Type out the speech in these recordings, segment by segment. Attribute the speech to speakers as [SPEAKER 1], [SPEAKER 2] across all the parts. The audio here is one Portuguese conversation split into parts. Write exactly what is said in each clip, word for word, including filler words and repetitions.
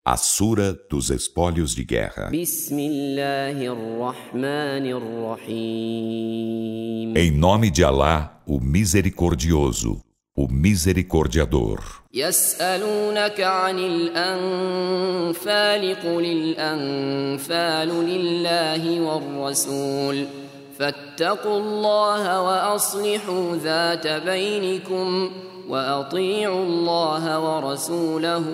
[SPEAKER 1] A Sura dos Espólios de Guerra. Em nome de Alá, o Misericordioso, o Misericordiador.
[SPEAKER 2] يسألونك عن الأنفال قل الأنفال لله والرسول فاتقوا الله وأصلحوا ذات بينكم وأطيعوا الله ورسوله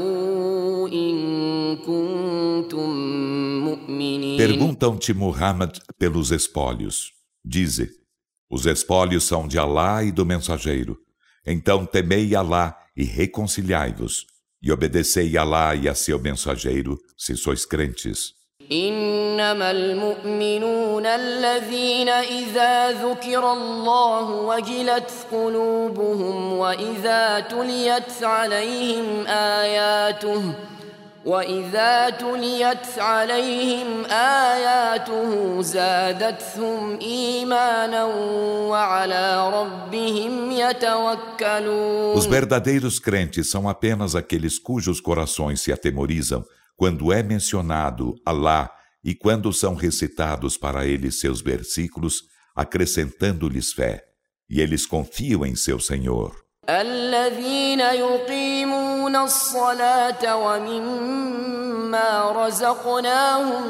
[SPEAKER 2] إن كنتم مؤمنين.
[SPEAKER 1] Perguntam-te, Muhammad, pelos espólios. Dize: os espólios são de Alá e do mensageiro. Então temei Alá e reconciliai-vos, e obedecei Alá e a seu mensageiro, se sois crentes.
[SPEAKER 2] إنما المؤمنون الذين إذا ذكر الله وجلت قلوبهم وإذا تليت عليهم آياته وإذا تليت عليهم آياته زادتهم إيمانا وعلى ربهم يتوكلون.
[SPEAKER 1] Os verdadeiros crentes são apenas aqueles cujos corações se atemorizam quando é mencionado Alá e quando são recitados para eles seus versículos, acrescentando-lhes fé, e eles confiam em seu Senhor.
[SPEAKER 2] الذين يقيمون الصلاة ومما رزقناهم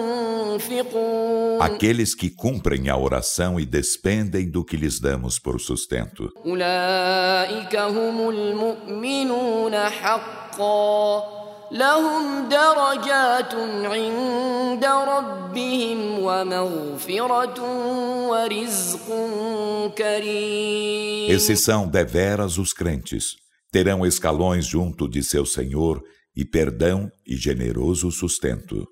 [SPEAKER 2] ينفقون.
[SPEAKER 1] Aqueles que cumprem a oração e despendem do que lhes damos por sustento.
[SPEAKER 2] أولئك هم المؤمنون حقا لهم درجات عند ربهم ومغفرة ورزق كريم.
[SPEAKER 1] Esses são deveras os crentes. Terão escalões junto de seu Senhor e perdão e generoso sustento.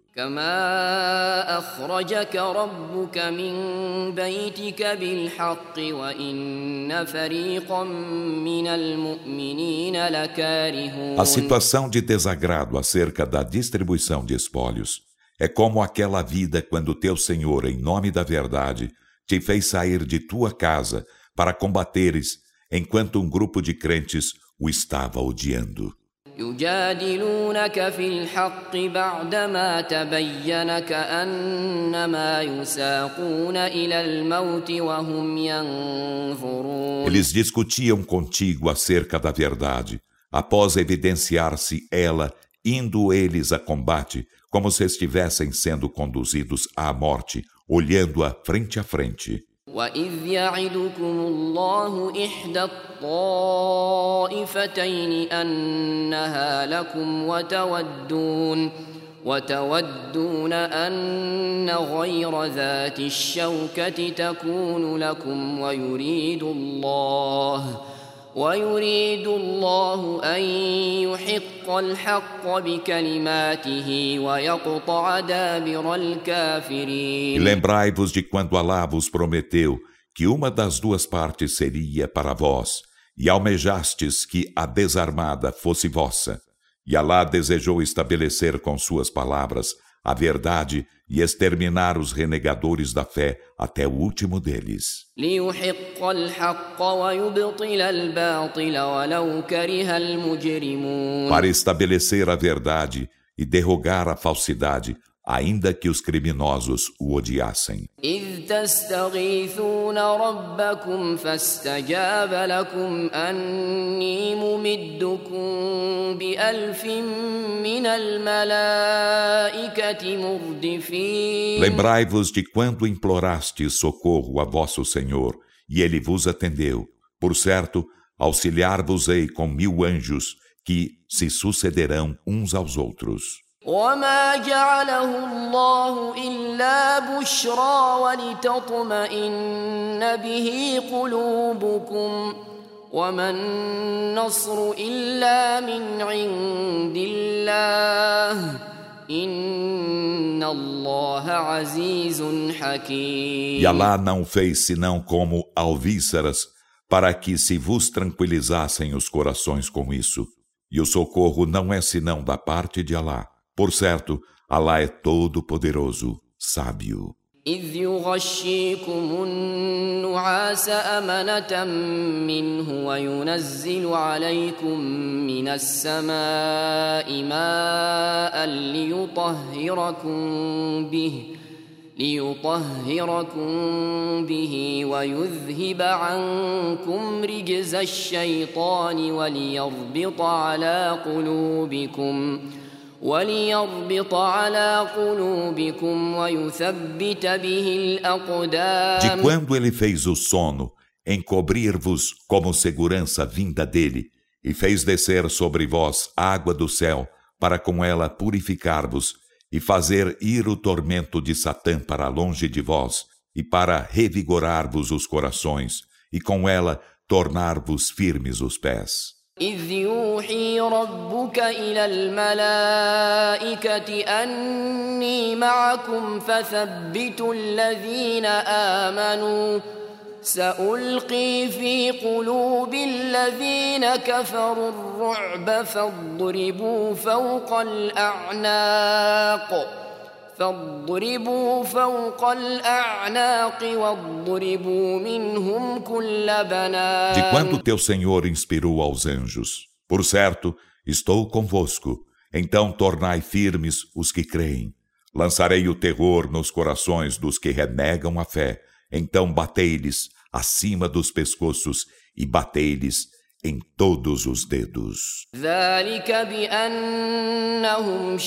[SPEAKER 2] كما أخرجك ربك من بيتك بالحق وإن فريقا من المؤمنين لكارهون.
[SPEAKER 1] A situação de desagrado acerca da distribuição de espólios é como aquela vida quando teu Senhor, em nome da verdade, te fez sair de tua casa para combateres, enquanto um grupo de crentes o estava odiando.
[SPEAKER 2] يجادلونك في الحق بعدما تبين كأنما يساقون إلى الموت وهم ينظرون.
[SPEAKER 1] Eles discutiam contigo acerca da verdade, após evidenciar-se ela, indo eles a combate, como se estivessem sendo conduzidos à morte, olhando-a frente a frente.
[SPEAKER 2] وَإِذْ يَعِدُكُمُ اللَّهُ إِحْدَى الطَّائِفَتَيْنِ أَنَّهَا لَكُمْ وَتَوَدُّونَ وَتَوَدُّونَ أَنَّ غَيْرَ ذَاتِ الشَّوْكَةِ تَكُونُ لَكُمْ وَيُرِيدُ اللَّهُ وَيُرِيدُ اللَّهُ أَن يُحِقَّ الْحَقَّ بِكَلِمَاتِهِ وَيَقْطَعَ دَابِرَ الْكَافِرِينَ.
[SPEAKER 1] E lembrai-vos de quando Alá vos prometeu que uma das duas partes seria para vós, e almejastes que a desarmada fosse vossa. E Alá desejou estabelecer com suas palavras a verdade e exterminar os renegadores da fé até o último deles.
[SPEAKER 2] ليحق الحق ويبطل الباطل ولو كره المجرمون.
[SPEAKER 1] Para estabelecer a verdade e derrogar a falsidade, ainda que os criminosos o odiassem.
[SPEAKER 2] إذ تستغيثون ربكم فاستجاب لكم أني ممدكم بألف من الملائكة مردفين.
[SPEAKER 1] Lembrai-vos de quando implorastes socorro a vosso Senhor, e Ele vos atendeu. Por certo, auxiliar-vos-ei com mil anjos, que se sucederão uns aos outros.
[SPEAKER 2] وما جعله الله إلا بشرى ولتطمئن به قلوبكم وما النصر إلا من عند الله إن الله عزيز حكيم.
[SPEAKER 1] E Alá não fez senão como alvíceras, para que se vos tranquilizassem os corações com isso. E o socorro não é senão da parte de Alá. Por certo, Alá é todo-poderoso, sábio.
[SPEAKER 2] إذ يغشيكم النعاس أمنة منه وينزل عليكم من السماء ماء ليطهركم به ليطهركم به ويذهب عنكم رجز الشيطان وليربط على قلوبكم وليربط على قلوبكم ويثبت به الأقدام.
[SPEAKER 1] De quando ele fez o sono, encobrir-vos como segurança vinda dele, e fez descer sobre vós água do céu, para com ela purificar-vos, e fazer ir o tormento de Satã para longe de vós, e para revigorar-vos os corações, e com ela tornar-vos firmes os pés.
[SPEAKER 2] إذ يوحي ربك إلى الملائكة أني معكم فثبتوا الذين آمنوا سألقي في قلوب الذين كفروا الرعب فاضربوا فوق الأعناق فاضربوا فوق الأعناق واضربوا منهم كل بنان.
[SPEAKER 1] De quando teu Senhor inspirou aos anjos, por certo, estou convosco, então tornai firmes os que creem. Lançarei o terror nos corações dos que renegam a fé, então batei-lhes acima dos pescoços e batei-lhes em todos os dedos.
[SPEAKER 2] ذلك بأنهم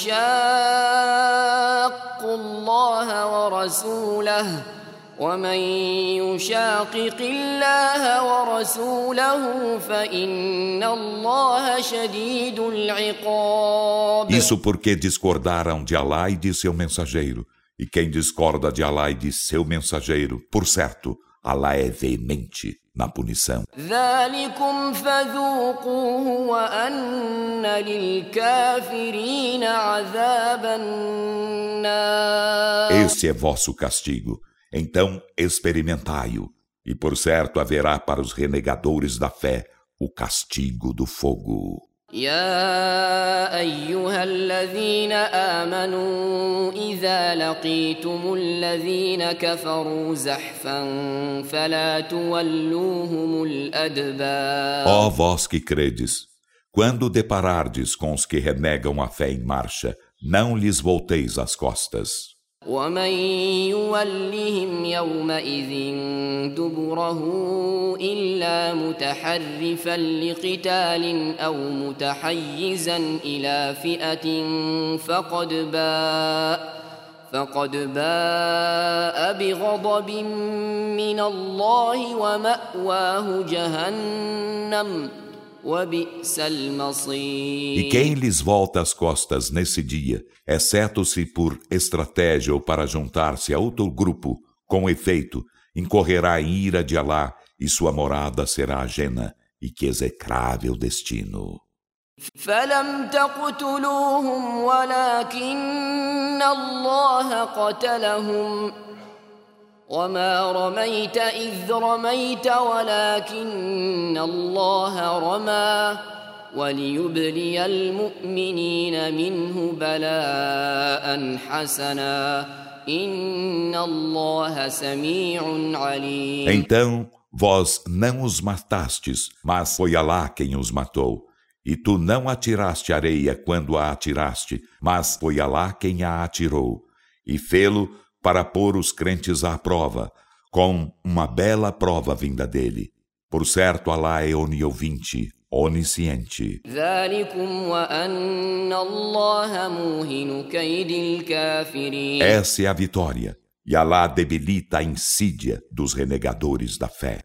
[SPEAKER 2] شاقوا الله ورسوله ومن يشاقق الله ورسوله فإن الله شديد العقاب.
[SPEAKER 1] Isso porque discordaram de Alá e de seu mensageiro. E quem discorda de Alá e de seu mensageiro, por certo, Alá é veemente na punição.
[SPEAKER 2] ذلكم فذوقوه وأن للكافرين عذاب النار.
[SPEAKER 1] Esse é vosso castigo. Então experimentai-o. E por certo haverá para os renegadores da fé o castigo do fogo.
[SPEAKER 2] يا أيها الذين آمنوا إذا لقيتم الذين كفروا زحفا فلا تولوهم الأدبار.
[SPEAKER 1] Ó vós que credes, quando deparardes com os que renegam a fé em marcha, não lhes volteis as costas.
[SPEAKER 2] ومن يولهم يومئذ دبره إلا متحرفا لقتال أو متحيزا إلى فئة فقد باء فقد باء بغضب من الله ومأواه جهنم وبئس المصير.
[SPEAKER 1] E quem lhes volta as costas nesse dia, exceto se por estratégia ou para juntar-se a outro grupo, com efeito, incorrerá em ira de Alá e sua morada será ajena, e que execrável destino.
[SPEAKER 2] فلم تقتلوهم ولكن الله قتلهم وما رميت إذ رميت ولكن الله رمى وليبلي المؤمنين منه بلاء حسنا إن الله سميع عليم.
[SPEAKER 1] Então, vós não os matastes, mas foi Alá quem os matou. E tu não atiraste areia quando a atiraste, mas foi Alá quem a atirou. E fê-lo para pôr os crentes à prova, com uma bela prova vinda dele. Por certo, Alá é oniovinte, onisciente. Essa é a vitória, e Alá debilita a insídia dos renegadores da fé.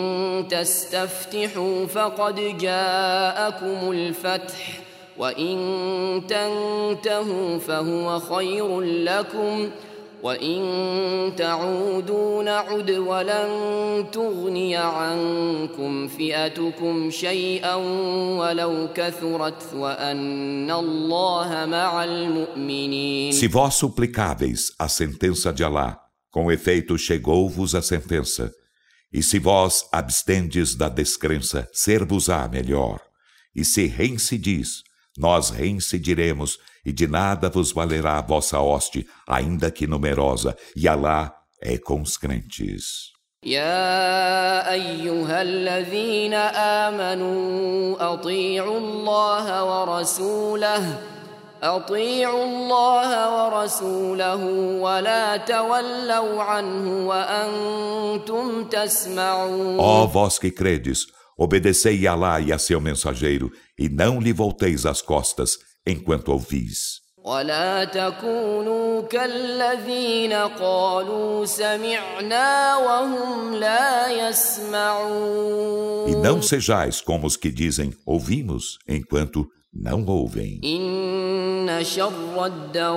[SPEAKER 2] وإن تنتهوا فهو خير لكم وإن تعودوا نعد ولن تغني عنكم فئتكم شيئا ولو كثرت وأن الله مع المؤمنين.
[SPEAKER 1] Se vós suplicáveis a sentença de Alá, com efeito chegou-vos a sentença. E se vós abstendes da descrença, ser-vos-á melhor. E se reincidis, nós reincidiremos, e de nada vos valerá a vossa hoste, ainda que numerosa, e Alá é com os crentes.
[SPEAKER 2] يا أيها الذين آمنوا أطيعوا الله ورسوله أطيعوا الله ورسوله ولا تولوا عنه وأنتم تسمعون.
[SPEAKER 1] Ó vós que credes, obedecei a Alá e a seu mensageiro, e não lhe volteis as costas enquanto ouvis.
[SPEAKER 2] ولا تكونوا كالذين قالوا سمعنا وهم لا يسمعون.
[SPEAKER 1] E não sejais como os que dizem ouvimos enquanto não ouvem.
[SPEAKER 2] إن شر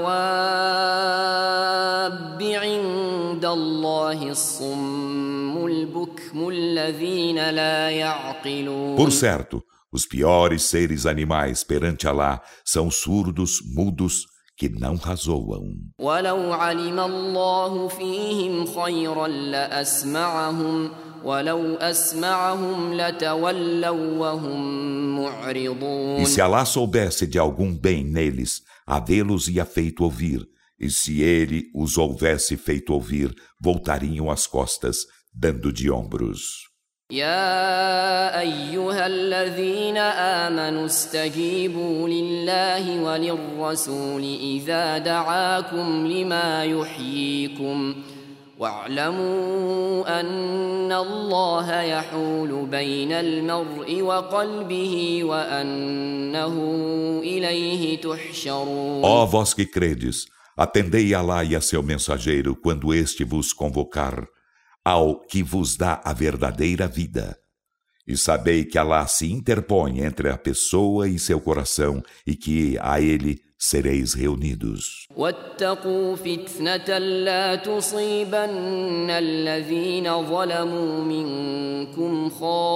[SPEAKER 2] الدواب عند الله الصم البكم الذين لا يعقلون.
[SPEAKER 1] Por certo, os piores seres animais perante Alá são surdos, mudos, que não razoam.
[SPEAKER 2] ولو علم الله فيهم خيرا لأسمعهم ولو أسمعهم لتولوا وهم معرضون.
[SPEAKER 1] E se Alá soubesse de algum bem neles, havê-los ia feito ouvir, e se ele os houvesse feito ouvir, voltariam as costas, dando de ombros.
[SPEAKER 2] يا أيها الذين آمنوا استجيبوا لله وللرسول إذا دعاكم لما يحييكم واعلموا أن الله يحول بين المرء وقلبه وأنه إليه تحشرون.
[SPEAKER 1] Ó vós que credes, atendei a Alá e a seu mensageiro quando este vos convocar ao que vos dá a verdadeira vida. E sabei que Alá se interpõe entre a pessoa e seu coração, e que a ele sereis reunidos.
[SPEAKER 2] واتقوا فتنة لا تصيبن الذين ظلموا منكم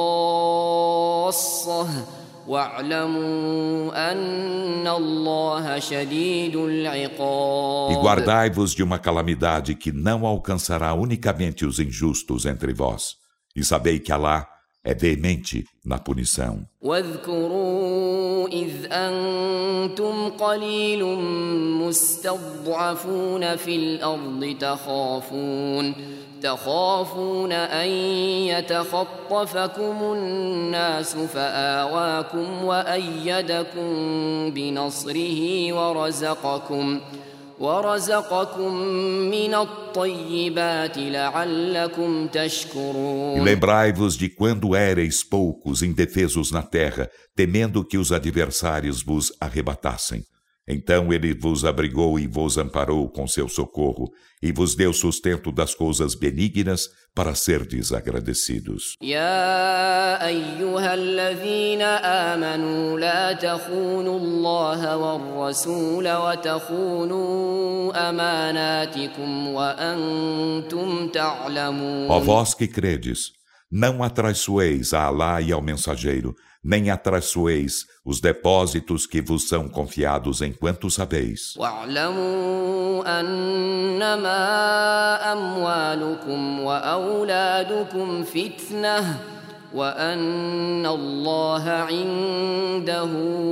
[SPEAKER 2] خاصة واعلموا أن الله شديد العقاب.
[SPEAKER 1] E guardai-vos de uma calamidade que não alcançará unicamente os injustos entre vós. E sabei que Alá é veemente na punição.
[SPEAKER 2] واذكروا إذ أنتم قليل مستضعفون في الأرض تخافون تخافون أن يتخطفكم الناس فآواكم وأيدكم بنصره ورزقكم ورزقكم من الطيبات لعلكم تشكرون.
[SPEAKER 1] E lembrai-vos de quando éreis poucos indefesos na terra, temendo que os adversários vos arrebatassem. Então ele vos abrigou e vos amparou com seu socorro, e vos deu sustento das coisas benignas para serdes agradecidos.
[SPEAKER 2] يا أيها الذين آمنوا لا تخونوا الله والرسول وتخونوا أماناتكم وأنتم تعلمون.
[SPEAKER 1] Ó vós que credes, não atraiçoeis a Alá e ao mensageiro, nem atraiçoeis os depósitos que vos são confiados enquanto sabeis.
[SPEAKER 2] واعلموا أنما أموالكم وأولادكم فتنة وأن الله عنده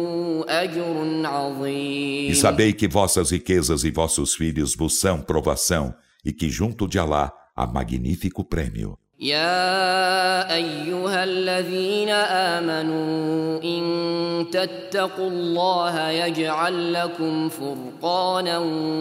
[SPEAKER 2] أجر عظيم.
[SPEAKER 1] E sabei que vossas riquezas e vossos filhos vos são provação, e que junto de Alá há magnífico prêmio.
[SPEAKER 2] يا أيها الذين آمنوا إن تتقوا الله يجعل لكم فرقانا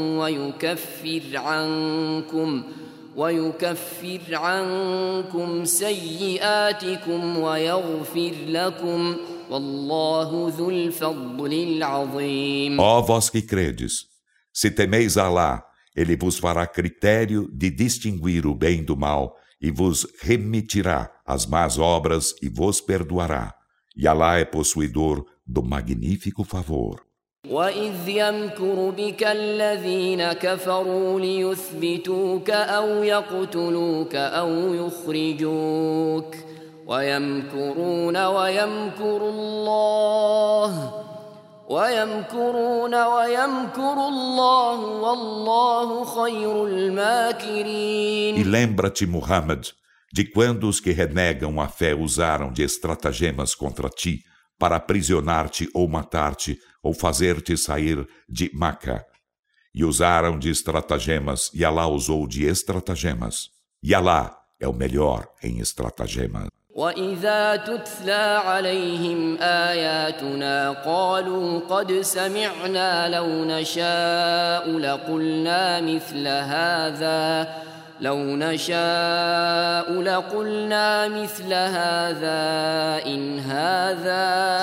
[SPEAKER 2] ويكفر عنكم ويكفر عنكم سيئاتكم ويغفر لكم والله ذو الفضل العظيم.
[SPEAKER 1] Ó vós que credes, se temeis a Alá, ele vos fará critério de distinguir o bem do mal, e vos remitirá as más obras e vos perdoará. E Alá é possuidor do magnífico favor.
[SPEAKER 2] وَإِذْ يَمْكُرُ بِكَ الَّذِينَ كَفَرُوا لِيُثْبِتُوكَ أَوْ يَقْتُلُوكَ أَوْ يُخْرِجُوكَ وَيَمْكُرُونَ وَيَمْكُرُ اللَّهُ وَيَمْكُرُونَ وَيَمْكُرُ اللَّهُ وَاللَّهُ خَيْرُ الْمَاكِرِينَ.
[SPEAKER 1] E lembra-te, Muhammad, de quando os que renegam a fé usaram de estratagemas contra ti para aprisionar-te ou matar-te ou fazer-te sair de Maca. E usaram de estratagemas, e Alá usou de estratagemas. E Alá é o melhor em estratagemas.
[SPEAKER 2] وَإِذَا تُتْلَى عَلَيْهِمْ آيَاتُنَا قَالُوا قَدْ سَمِعْنَا لَوْ نَشَاءُ لَقُلْنَا مِثْلَ هَذَا لَوْ نَشَاءُ لَقُلْنَا مِثْلَ هَذَا إِنْ هَذَا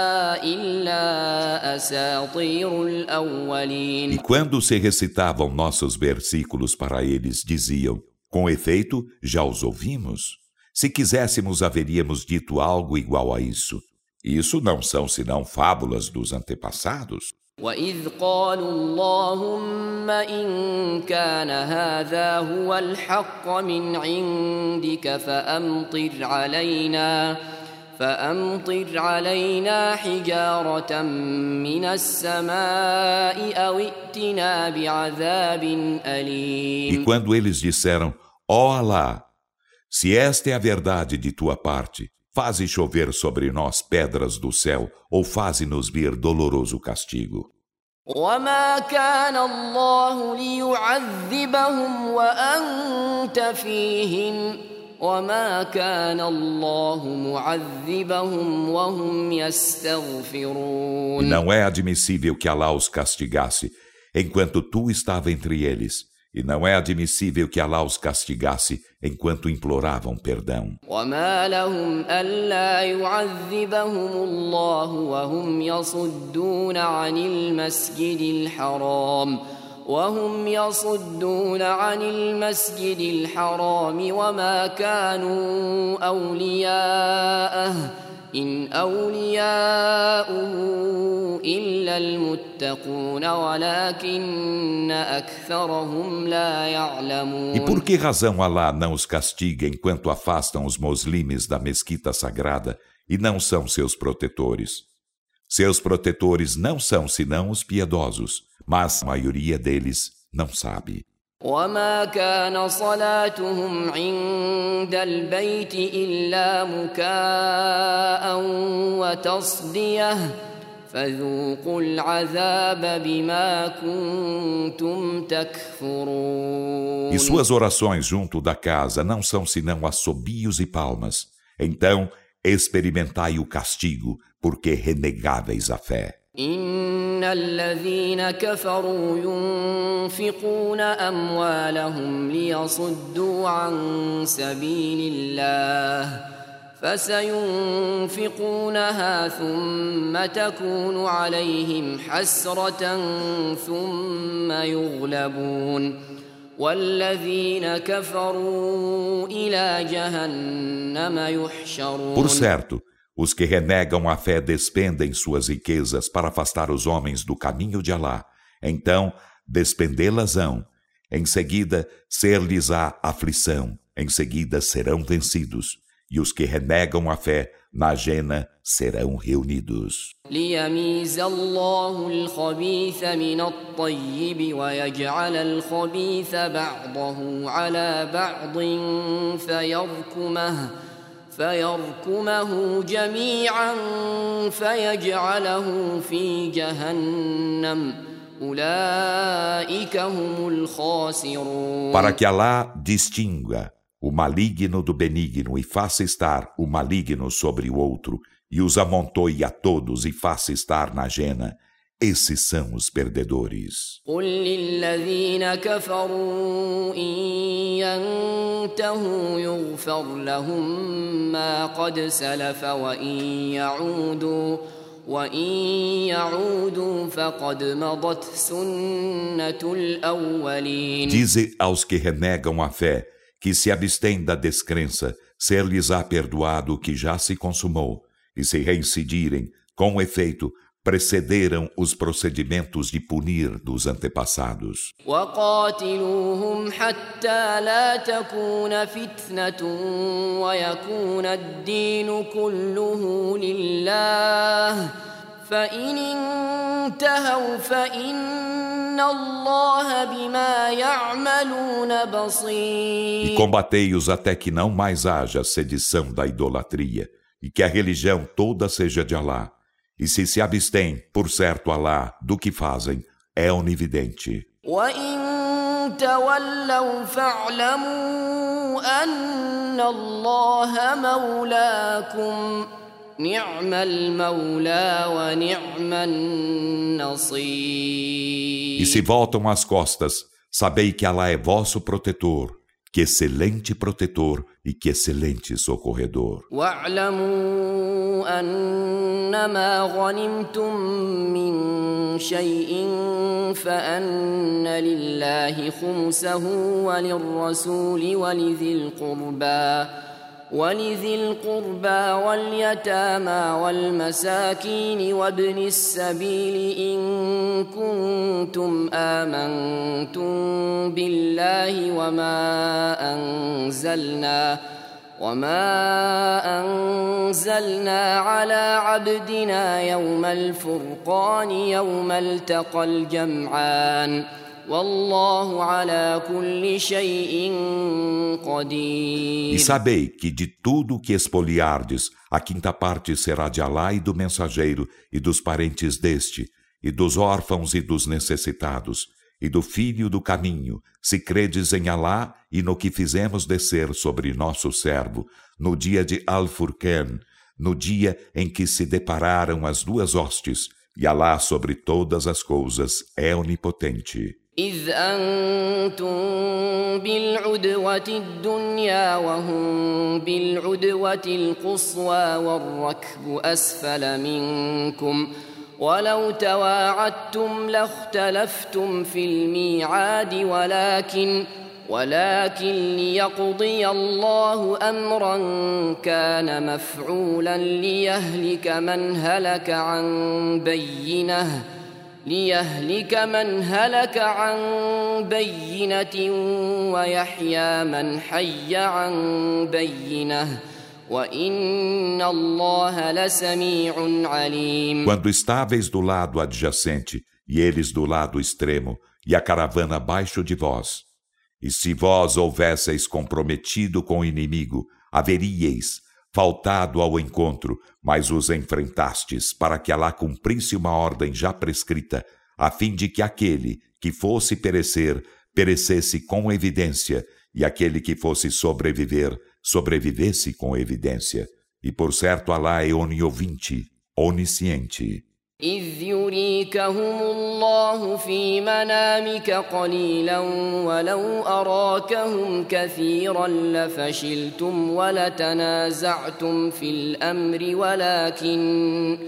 [SPEAKER 2] إِلَّا أَسَاطِيرُ الْأَوَّلِينَ.
[SPEAKER 1] E quando se recitavam nossos versículos para eles, diziam: com efeito, já os ouvimos. Se quiséssemos, haveríamos dito algo igual a isso. Isso não são senão fábulas dos antepassados.
[SPEAKER 2] وَإِذْ قَالُوا اللَّهُمَّ إِن كَانَ هَذَا هُوَ الْحَقَّ مِنْ عِندِكَ فَأَمْطِرْ عَلَيْنَا فَأَمْطِرْ عَلَيْنَا حِجَارَةً مِنَ السَّمَاءِ أَوْ ائْتِنَا بِعَذَابٍ أَلِيمٍ.
[SPEAKER 1] E quando eles disseram: ó Alá, se esta é a verdade de tua parte, faze chover sobre nós pedras do céu, ou faze-nos vir doloroso castigo.
[SPEAKER 2] وَمَا كَانَ اللَّهُ لِيُعَذِّبَهُمْ وَأَنْتَ فِيهِمْ وَمَا كَانَ اللَّهُ مُعَذِّبَهُمْ وَهُمْ يَسْتَغْفِرُونَ.
[SPEAKER 1] E não é admissível que Alá os castigasse, enquanto tu estava entre eles. E não é admissível que Alá os castigasse enquanto imploravam perdão.
[SPEAKER 2] وَمَا لَهُمْ أَلَّا يُعَذِّبَهُمُ اللَّهُ وَهُمْ يَصُدُّونَ عَنِ الْمَسْجِدِ الْحَرَامِ وَهُمْ يَصُدُّونَ عَنِ الْمَسْجِدِ الْحَرَامِ وَمَا كَانُوا أَوْلِيَاءَهُ إِنْ أَوْلِيَاؤُهُ إِلَّا الْمُتَّقُونَ وَلَكِنَّ أَكْثَرَهُمْ لَا يَعْلَمُونَ.
[SPEAKER 1] E por que razão Alá não os castiga enquanto afastam os muslimes da mesquita sagrada e não são seus protetores? Seus protetores não são senão os piedosos, mas a maioria deles não sabe.
[SPEAKER 2] وَمَا كَانَ صَلَاتُهُمْ عِندَ الْبَيْتِ إِلَّا مُكَاءً وَتَصْدِيَةً فَذُوقُوا الْعَذَابَ بِمَا كُنتُمْ تَكْفُرُونَ.
[SPEAKER 1] E suas orações junto da casa não são senão assobios e palmas. Então, experimentai o castigo, porque renegáveis a fé.
[SPEAKER 2] إِنَّ الَّذِينَ كَفَرُوا يُنْفِقُونَ أَمْوَالَهُمْ لِيَصُدُّوا عَنْ سَبِيلِ اللَّهِ فَسَيُنْفِقُونَهَا ثُمَّ تَكُونُ عَلَيْهِمْ حَسْرَةً ثُمَّ يُغْلَبُونَ وَالَّذِينَ كَفَرُوا إِلَى جَهَنَّمَ يُحْشَرُونَ.
[SPEAKER 1] Por certo, os que renegam a fé despendem suas riquezas para afastar os homens do caminho de Alá. Então, despendê-las-ão. Em seguida, ser-lhes-á aflição. Em seguida, serão vencidos. E os que renegam a fé, na jena, serão reunidos.
[SPEAKER 2] لِيَمِيزَ اللَّهُ الْخَبِيثَ مِنَ الطَّيِّبِ وَيَجْعَلَ الْخَبِيثَ بَعْضَهُ عَلَى بَعْضٍ فَيَرْكُمَهُ فيركمه جميعا فيجعله في جهنم أولئك هم الخاسرون.
[SPEAKER 1] Para que Alá distinga o maligno do benigno e faça estar o maligno sobre o outro e os amontoe a todos e faça estar na jena, esses são os perdedores.
[SPEAKER 2] قل للذين كفروا إن ينتهوا يغفر لهم ما قد سلف وإن يعودوا وإن يعودوا فقد مضت سنة الأولين.
[SPEAKER 1] Dize aos que renegam a fé que se abstêm da descrença, ser-lhes-á perdoado o que já se consumou, e se reincidirem, com efeito, precederam os procedimentos de punir dos antepassados.
[SPEAKER 2] وَقَاتِلُوهُمْ حَتَّى لَا تَكُونَ فِتْنَةٌ وَيَكُونَ الدِّينُ كُلُّهُ لِلَّهِ فَإِنِ انتهوا فَإِنَّ اللَّهَ بِمَا يَعْمَلُونَ بَصِيرٌ.
[SPEAKER 1] E combatei-os até que não mais haja sedição da idolatria, e que a religião toda seja de Alá. E se se abstém, por certo Alá, do que fazem, é onividente.
[SPEAKER 2] وإن تولوا فاعلموا أن الله مولاكم نعم المولى ونعم النصير.
[SPEAKER 1] E se voltam as costas, sabei que Alá é vosso protetor, que excelente protetor e que excelente socorredor.
[SPEAKER 2] واعلموا أنما غنمتم من شيء فأن لله خمسه وللرسول ولذي القربى ولذي القربى واليتامى والمساكين وابن السبيل إن كنتم آمنتم بالله وما أنزلنا وما أنزلنا على عبدنا يوم الفرقان يوم التقى الجمعان والله على كل شيء قدير.
[SPEAKER 1] E sabei que de tudo que espoliardes, a quinta parte será de Alá e do mensageiro, e dos parentes deste, e dos órfãos e dos necessitados, e do filho do caminho, se credes em Alá e no que fizemos descer sobre nosso servo, no dia de Al-Furqan, no dia em que se depararam as duas hostes, e Alá sobre todas as coisas é onipotente.
[SPEAKER 2] إذ أنتم بالعدوة الدنيا وهم بالعدوة القصوى والركب أسفل منكم ولو تواعدتم لاختلفتم في الميعاد ولكن ولكن ليقضي الله أمرا كان مفعولا ليهلك من هلك عن بينه ليهلك من هلك عن بينة ويحيى من حي عن بينة وإن الله لسميع عليم.
[SPEAKER 1] Quando estáveis do lado adjacente e eles do lado extremo e a caravana abaixo de vós, e se vós houvesseis comprometido com o inimigo, haveríeis faltado ao encontro, mas os enfrentastes para que Alá cumprisse uma ordem já prescrita, a fim de que aquele que fosse perecer, perecesse com evidência, e aquele que fosse sobreviver, sobrevivesse com evidência. E por certo Alá é oniovinte, onisciente.
[SPEAKER 2] إذ يريكهم الله في منامك قليلا ولو أراكهم كثيرا لفشلتم ولتنازعتم في الأمر ولكن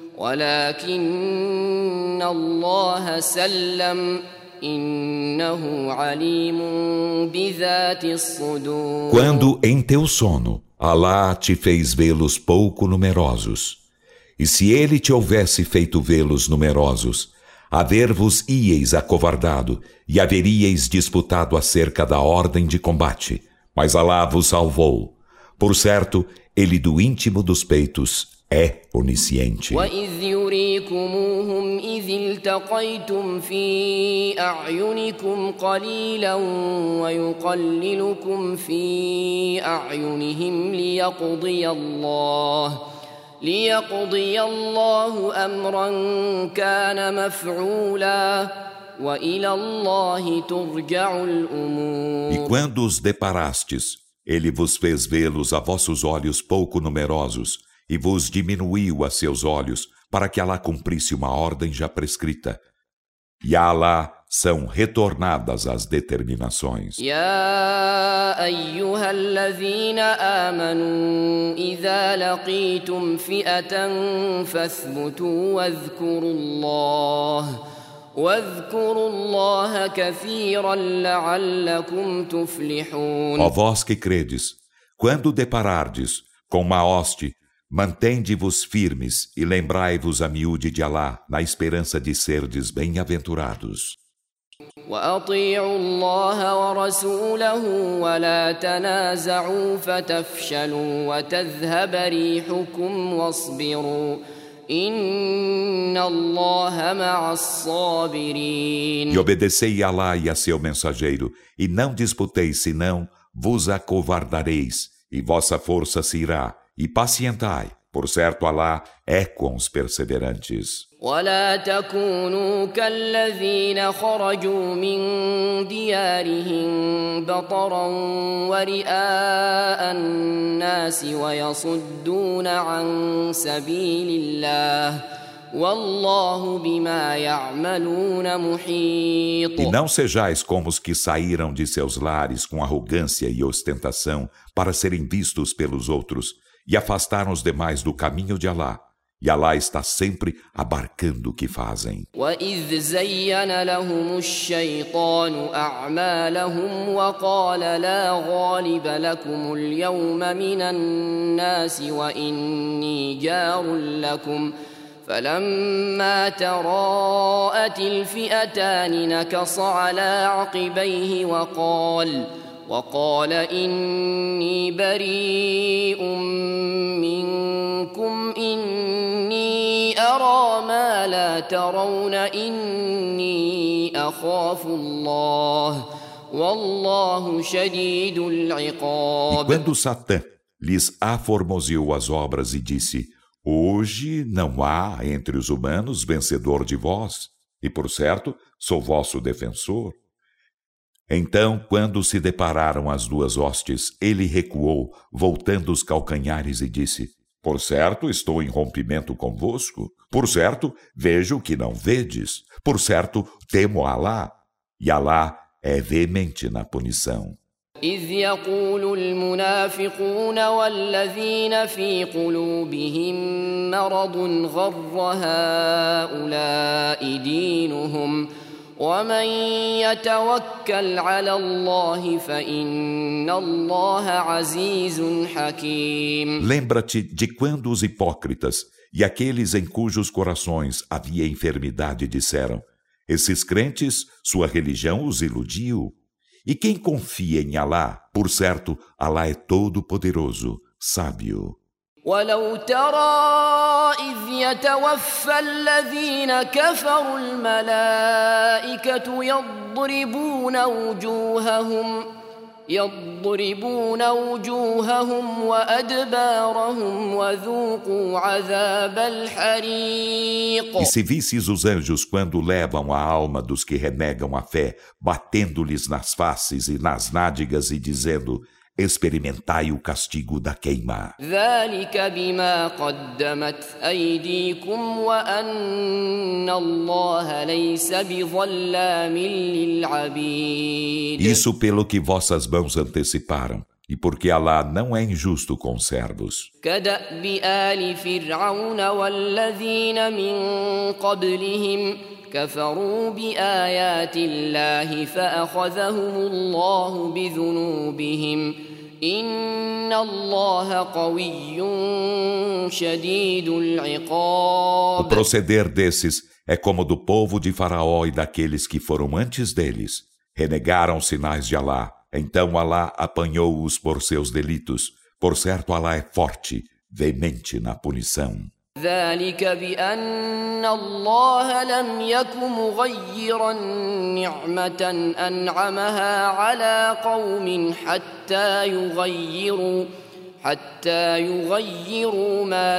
[SPEAKER 2] ولكن الله سلم إنه عليم بذات الصدور.
[SPEAKER 1] Quando em teu sono Alá te fez vê-los pouco numerosos, e se ele te houvesse feito vê-los numerosos, haver-vos-íeis acovardado e haveríeis disputado acerca da ordem de combate, mas Alá vos salvou. Por certo, ele do íntimo dos peitos é onisciente.
[SPEAKER 2] وَإِذْ يُرِيكُمُوهُمْ إِذِ الْتَقَيْتُمْ فِي أَعْيُنِكُمْ قَلِيلًا وَيُقَلِّلُكُمْ فِي أَعْيُنِهِمْ لِيَقْضِيَ اللَّهُ ليقضي الله أمرا كان مفعولا وإلى الله ترجع الأمور.
[SPEAKER 1] E quando os deparastes, ele vos fez vê-los a vossos olhos pouco numerosos e vos diminuiu a seus olhos para que Alá cumprisse uma ordem já prescrita. E a Alá são retornadas as determinações.
[SPEAKER 2] يا أيها الذين آمنوا إذا لقيتم فئة فاثبتوا واذكروا الله واذكروا الله كثيرا لعلكم تفلحون.
[SPEAKER 1] Ó vós que credes, quando deparardes com uma hoste, mantende-vos firmes e lembrai-vos a miúde de Alá na esperança de serdes bem-aventurados.
[SPEAKER 2] وأطيعوا الله ورسوله ولا تنازعوا فتفشلوا وتذهب ريحكم واصبروا إن الله مع الصابرين.
[SPEAKER 1] E obedecei a Alá e a seu mensageiro, e não disputeis, senão vos acovardareis, e vossa força se irá, e pacientai, Por certo, Alá é com os perseverantes.
[SPEAKER 2] ولا تكونوا كالذين خرجوا من ديارهم بطرا ورئاء الناس ويصدون عن سبيل الله والله بما يعملون محيط.
[SPEAKER 1] E não sejais como os que saíram de seus lares com arrogância e ostentação para serem vistos pelos outros e afastaram os demais do caminho de Alá. E Alá está sempre abarcando o que fazem.
[SPEAKER 2] وَإِذْ زَيَّنَ لَهُمُ الشَّيْطَانُ أَعْمَالَهُمْ وَقَالَ لَا غَالِبَ لَكُمُ الْيَوْمَ مِنَ النَّاسِ وَإِنِّي جَارٌ لَكُمْ فَلَمَّا تَرَاءَتِ الْفِئَتَانِ نَكَصَ عَلَى عَقِبَيْهِ وَقَالَ وقال إني بريء منكم إني أرى ما لا ترون إني أخاف الله والله شديد العقاب.
[SPEAKER 1] E quando Satã lhes aformoseou as obras e disse: Hoje não há entre os humanos vencedor de vós, e por certo sou vosso defensor. Então, quando se depararam as duas hostes, ele recuou, voltando os calcanhares e disse: Por certo, estou em rompimento convosco. Por certo, vejo que não vedes. Por certo, temo Alá. E Alá é veemente na punição.
[SPEAKER 2] إذ يقول المنافقون والذين في قلوبهم مرض غر هؤلاء دينهم ومن يتوكل على الله فإن الله عزيز حكيم.
[SPEAKER 1] Lembra-te de quando os hipócritas e aqueles em cujos corações havia enfermidade disseram: Esses crentes, sua religião os iludiu. E quem confia em Alá, por certo, Alá é todo-poderoso, sábio.
[SPEAKER 2] ولو ترى إذ يتوفى الذين كفروا الملائكة يضربون وجوههم يضربون وجوههم وأدبارهم وذوقوا عذاب الحريق.
[SPEAKER 1] E se visses os anjos quando levam a alma dos que renegam a fé, batendo-lhes nas faces e nas nádegas e dizendo: Experimentai o castigo da queima.
[SPEAKER 2] ذلك بما قدمت أيديكم وأن الله ليس بظلام للعبيد.
[SPEAKER 1] Isso pelo que vossas mãos anteciparam, e porque Alá não é injusto com os servos.
[SPEAKER 2] كدأب آل فرعون والذين من قبلهم كفروا بآيات الله فأخذهم الله بذنوبهم إن الله قوي شديد العقاب.
[SPEAKER 1] O proceder desses é como do povo de Faraó e daqueles que foram antes deles. Renegaram os sinais de Alá. Então Alá apanhou-os por seus delitos. Por certo, Alá é forte, veemente na punição.
[SPEAKER 2] ذلك بأن الله لم يك مغيرا نعمة أنعمها على قوم حتى يغيروا حتى يغيروا ما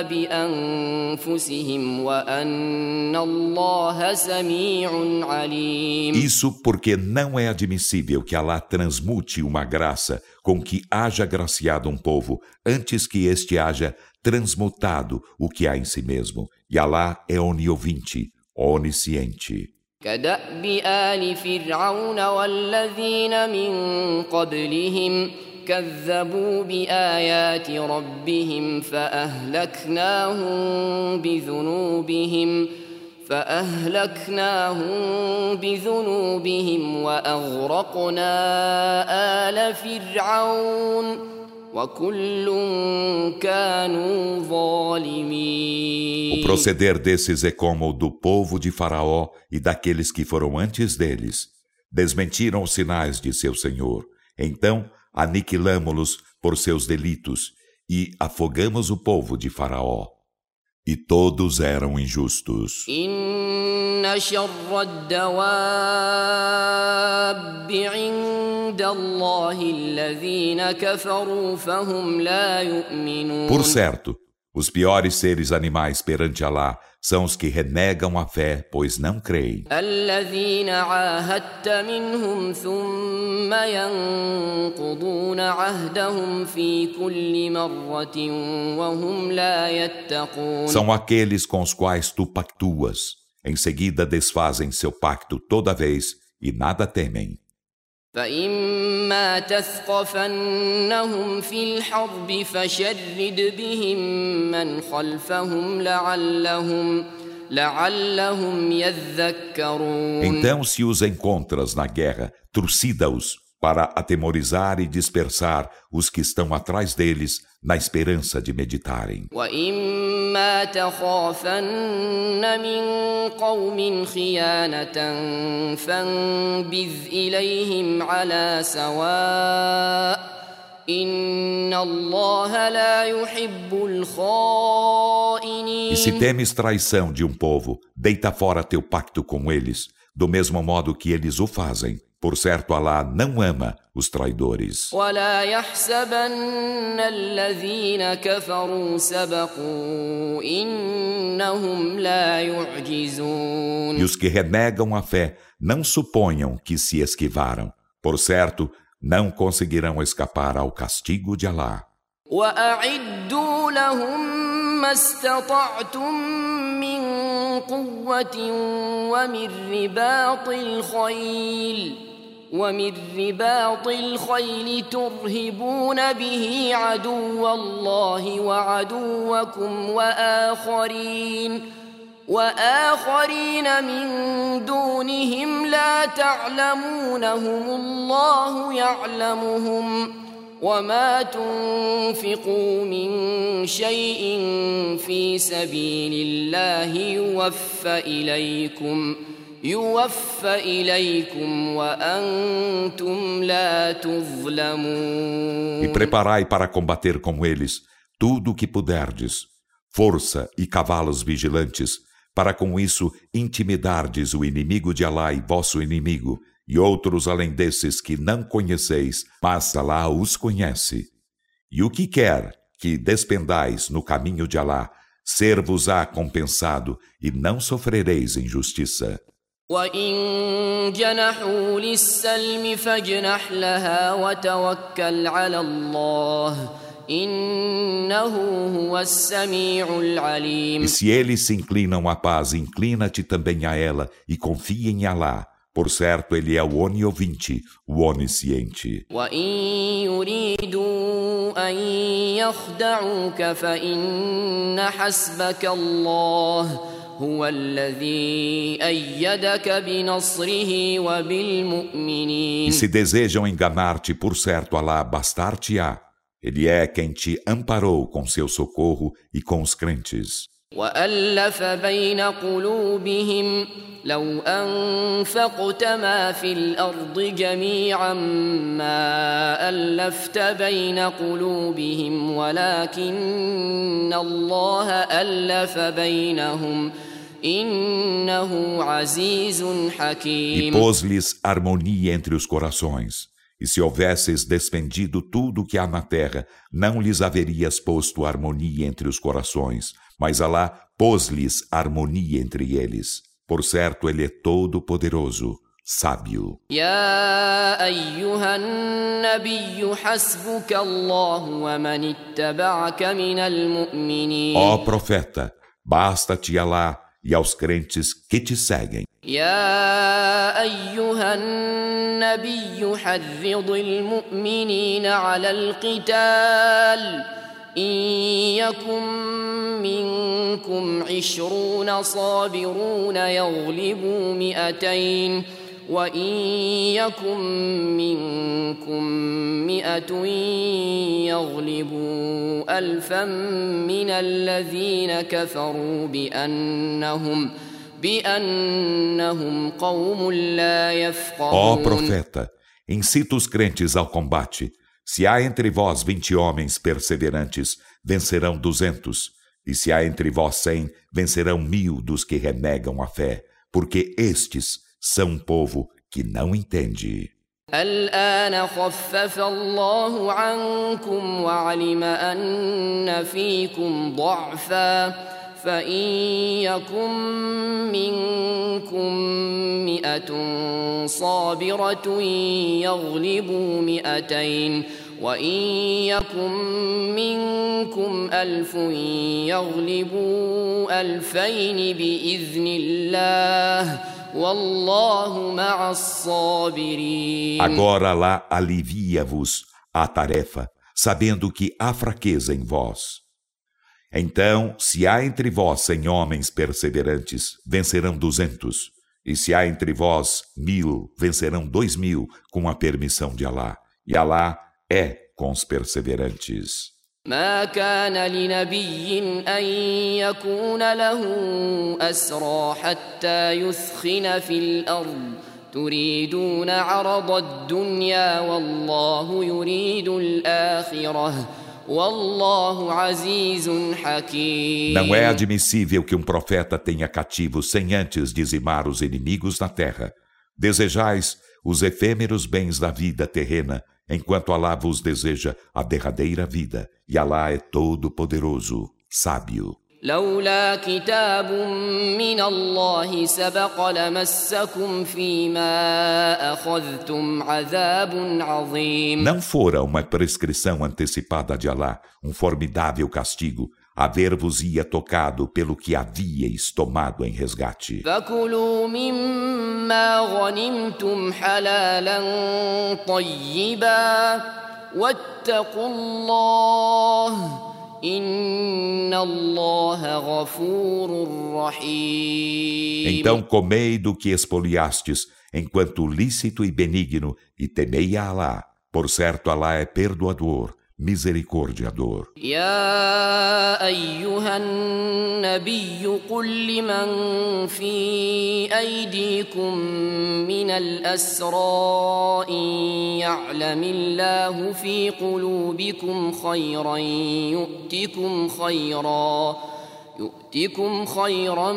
[SPEAKER 2] بأنفسهم وأن الله سميع عليم.
[SPEAKER 1] Isso porque não é admissível que Alá transmute uma graça com que haja graciado um povo antes que este haja transmutado o que há em si mesmo. E Alá é oniovinte, onisciente.
[SPEAKER 2] كدأب آل فرعون والذين من قبلهم كذبوا بآيات ربهم فأهلكناهم بذنوبهم فأهلكناهم بذنوبهم وأغرقنا آل فرعون وكل كانوا ظالمين.
[SPEAKER 1] O proceder desses é como o do povo de Faraó e daqueles que foram antes deles. Desmentiram os sinais de seu Senhor. Então aniquilamo-los por seus delitos e afogamos o povo de Faraó. E todos eram injustos.
[SPEAKER 2] إن شر الدواب عند الله الذين كفروا فهم لا يؤمنون.
[SPEAKER 1] Por certo, Os piores seres animais perante Alá são os que renegam a fé, pois não creem.
[SPEAKER 2] الذين عاهدت منهم ثم ينقضون عهدهم في كل مرة وهم لا يتقون.
[SPEAKER 1] São aqueles com os quais tu pactuas. Em seguida desfazem seu pacto toda vez e nada temem.
[SPEAKER 2] فإما تثقفنهم في الحرب فشرد بهم من خلفهم لعلهم لعلهم يذكرون.
[SPEAKER 1] Então, se os encontras na guerra, trucida-os para atemorizar e dispersar os que estão atrás deles, na esperança de meditarem.
[SPEAKER 2] وإما تخافن من قوم خيانة فانبذ إليهم على سواء إن الله لا يحب الخائنين.
[SPEAKER 1] E se temes traição de um povo, deita fora teu pacto com eles, do mesmo modo que eles o fazem. Por certo, Alá não ama os traidores.
[SPEAKER 2] ولا يحسبن الذين كفروا سبقوا إنهم لا يعجزون.
[SPEAKER 1] E os que renegam a fé não suponham que se esquivaram. Por certo, não conseguirão escapar ao castigo de Alá.
[SPEAKER 2] وأعدوا لهم ما استطعتم من قوة ومن رباط الخيل ومن رباط الخيل ترهبون به عدو الله وعدوكم وآخرين وآخرين من دونهم لا تعلمونهم الله يعلمهم وما تنفقوا من شيء في سبيل الله يوفى إليكم يوفى إليكم وأنتم لا تظلمون.
[SPEAKER 1] E preparai para combater com eles tudo o que puderdes, força e cavalos vigilantes, para com isso intimidardes o inimigo de Alá e vosso inimigo, e outros além desses que não conheceis, mas Alá os conhece. E o que quer que despendais no caminho de Alá, ser-vos-á compensado, e não sofrereis injustiça.
[SPEAKER 2] وَإِن جَنَحُوا لِلسَّلْمِ فَاجْنَحْ لَهَا وَتَوَكَّلْ عَلَى اللَّهِ إِنَّهُ هُوَ السَّمِيعُ الْعَلِيمُ.
[SPEAKER 1] E se eles se inclinam à paz, inclina-te também a ela, e confia em Alá. Por certo, ele é o oniovinte, o onisciente.
[SPEAKER 2] وَإِن يُرِيدُوا أَن يَخْدَعُوكَ فَإِنَّ حَسْبَكَ اللَّهُ هُوَ الَّذِي أَيَّدَكَ بِنَصْرِهِ وَبِالْمُؤْمِنِينَ.
[SPEAKER 1] E se desejam enganar-te, por certo, Alá bastar-te-á. Ele é quem te amparou com seu socorro e com os crentes.
[SPEAKER 2] وَأَلَّفَ بَيْنَ قُلُوبِهِمْ لَوْ أَنفَقْتَ مَا فِي الْأَرْضِ جَمِيعًا مَا أَلَّفْتَ بَيْنَ قُلُوبِهِمْ وَلَكِنَّ اللَّهَ أَلَّفَ بَيْنَهُمْ إِنَّهُ عَزِيزٌ حَكِيمٌ.
[SPEAKER 1] E pôs-lhes harmonia entre os corações. E se houvesses despendido tudo o que há na terra, não lhes haverias posto harmonia entre os corações, mas Alá pôs-lhes harmonia entre eles. Por certo, ele é todo-poderoso, sábio.
[SPEAKER 2] يا أيها النبي حسبك الله ومن اتبعك من المؤمنين.
[SPEAKER 1] Ó profeta, basta-te Alá e aos crentes que te seguem.
[SPEAKER 2] يا أيها النبي حرض المؤمنين على القتال إن يكن منكم عشرون صابرون يغلبوا مئتين وإن يكن منكم مئة يغلبوا ألفا من الذين كفروا بأنهم بأنهم قوم لا يفقهون.
[SPEAKER 1] Ó profeta, incita os crentes ao combate. Se há entre vós vinte homens perseverantes, vencerão duzentos. E se há entre vós cem, vencerão mil dos que renegam a fé, porque estes são um povo que não entende.
[SPEAKER 2] الآن خفف الله عنكم وعلم أن فيكم ضعفا فإن يكن منكم مئة صابرة يغلبوا مئتين وإن يكن منكم ألف يغلبوا ألفين بإذن الله والله مع الصابرين.
[SPEAKER 1] Agora Alá alivia-vos a tarefa, sabendo que há fraqueza em vós. Então, se há entre vós cem homens perseverantes, vencerão duzentos. E se há entre vós mil, vencerão dois mil, com a permissão de Alá. E Alá é com os perseverantes.
[SPEAKER 2] ما كان لنبي أن يكون له أسرى حتى يثخن في الأرض تريدون عرض الدنيا والله يريد الآخرة والله عزيز حكيم.
[SPEAKER 1] Não é admissível que um profeta tenha cativos sem antes dizimar os inimigos na terra. Desejais os efêmeros bens da vida terrena, enquanto Alá vos deseja a derradeira vida, e Alá é todo-poderoso, sábio.
[SPEAKER 2] لولا كتاب من الله سبق لمسكم فيما أخذتم عذاب عظيم.
[SPEAKER 1] Não fora uma prescrição antecipada de Alá, um formidável castigo, haver-vos-ia tocado pelo que havíeis tomado em resgate.
[SPEAKER 2] فكلوا مما غنمتم حلالا طيبا واتقوا الله إن الله غفور رحيم.
[SPEAKER 1] Então comei do que espoliastes, enquanto lícito e benigno, e temei a Alá. Por certo, Alá é perdoador, misericordiador.
[SPEAKER 2] يا أيها النبي قل لمن في أيديكم من الأسرى إن يعلم الله في قلوبكم خيرا يؤتكم خيرا يؤتكم خيرا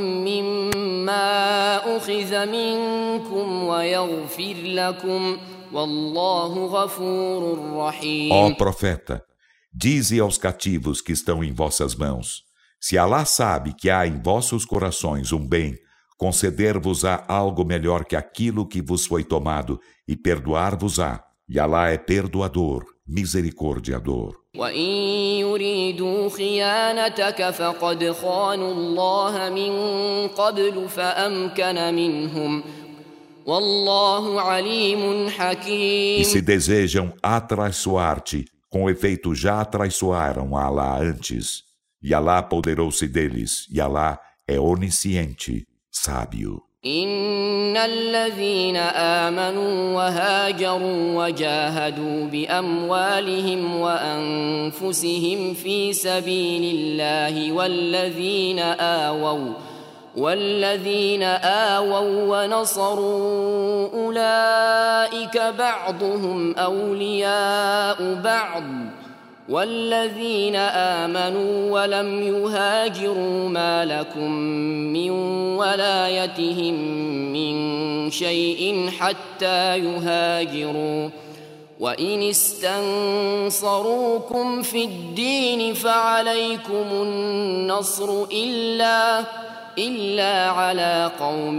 [SPEAKER 2] مما أخذ منكم ويغفر لكم والله غفور رحيم.
[SPEAKER 1] Ó profeta, dize aos cativos que estão em vossas mãos, se Alá sabe que há em vossos corações um bem, conceder-vos-á algo melhor que aquilo que vos foi tomado e perdoar-vos-á, e Alá é perdoador, misericordiador.
[SPEAKER 2] وإن يريدوا خيانتك فقد خانوا الله من قبل فأمكن منهم والله عليم حكيم.
[SPEAKER 1] E se desejam atraiçoar-te, com efeito já atraiçoaram a Alá antes, e Alá apoderou-se deles, e Alá é onisciente, sábio.
[SPEAKER 2] إن الذين آمنوا وهاجروا وجاهدوا بأموالهم وأنفسهم في سبيل الله والذين آووا والذين آووا ونصروا أولئك بعضهم أولياء بعض والذين آمنوا ولم يهاجروا ما لكم من ولايتهم من شيء حتى يهاجروا وإن استنصروكم في الدين فعليكم النصر إلا إلا على قوم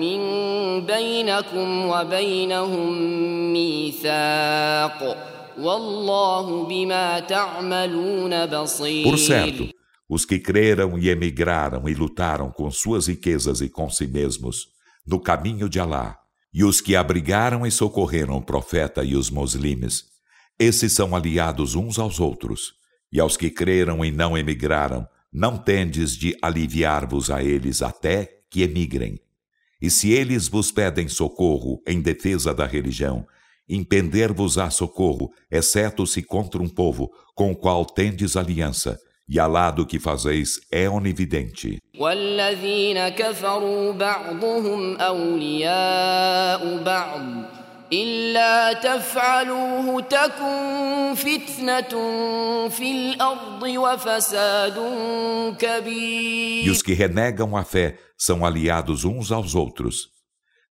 [SPEAKER 2] بينكم وبينهم ميثاق والله بما تعملون بصير.
[SPEAKER 1] Por certo, os que creram e emigraram e lutaram com suas riquezas e com si mesmos no caminho de Alá, e os que abrigaram e socorreram o profeta e os muslimes, esses são aliados uns aos outros, e aos que creram e não emigraram, não tendes de aliviar-vos a eles até que emigrem. E se eles vos pedem socorro em defesa da religião, impender-vos-á socorro, exceto se contra um povo com o qual tendes aliança, e Alá do que fazeis é onividente.
[SPEAKER 2] والذين كفروا بعضهم أولياء بعض إلا تفعلوه تكن فتنة في الأرض وفساد كبير.
[SPEAKER 1] E os que renegam a fé são aliados uns aos outros.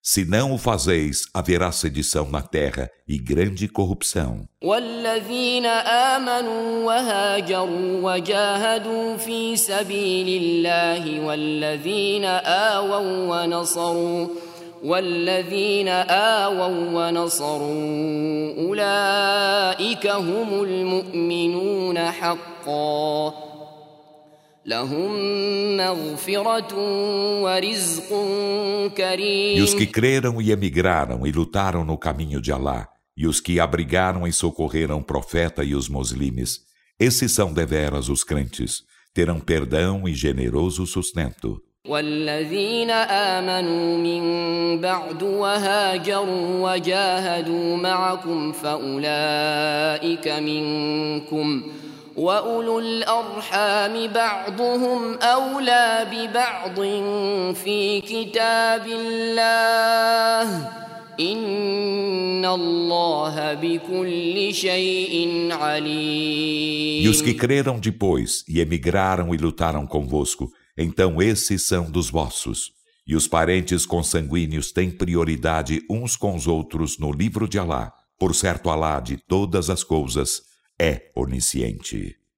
[SPEAKER 1] Se não o fazeis, haverá sedição na terra e grande corrupção.
[SPEAKER 2] والذين آمنوا وهاجروا وجاهدوا في سبيل الله والذين آووا ونصروا والذين آووا ونصروا أولئك هم المؤمنون حقا لهم مغفرة ورزق كريم.
[SPEAKER 1] E os que creram e emigraram e lutaram no caminho de Alá, e os que abrigaram e socorreram o profeta e os muslimes, esses são deveras os crentes, terão perdão e generoso sustento.
[SPEAKER 2] والذين آمنوا من بعد وهاجروا وجاهدوا معكم فأولئك منكم وأولو الأرحام بعضهم أولى ببعض في كتاب الله إن الله بكل شيء عليم.
[SPEAKER 1] E os que creram depois e emigraram e lutaram convosco, então esses são dos vossos. E os parentes consanguíneos têm prioridade uns com os outros no livro de Alá. Por certo, Alá de todas as coisas é onisciente.